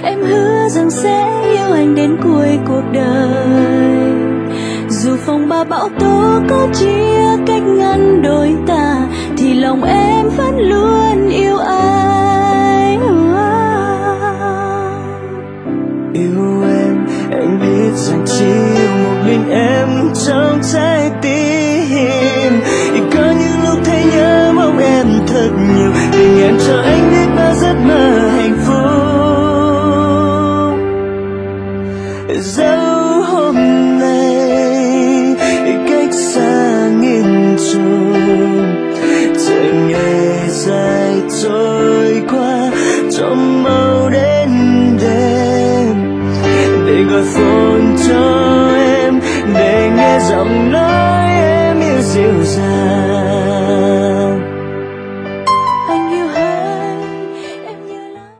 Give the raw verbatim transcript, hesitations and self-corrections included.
Em hứa rằng sẽ yêu anh đến cuối cuộc đời. Dù phong ba bão tố có chia cách ngăn đôi ta, thì lòng em vẫn luôn yêu anh. Yêu em, anh biết rằng chỉ yêu một mình em trong trái tim. Có những lúc thấy nhớ mong em thật nhiều, tình em cho anh biết bao giấc mơ hạnh phúc. Dẫu hôm nay cách xa nghìn trùng, chờ ngày dài trôi qua trong màu đêm đêm, để gọi phone cho em, để nghe giọng nói em yêu dịu dàng.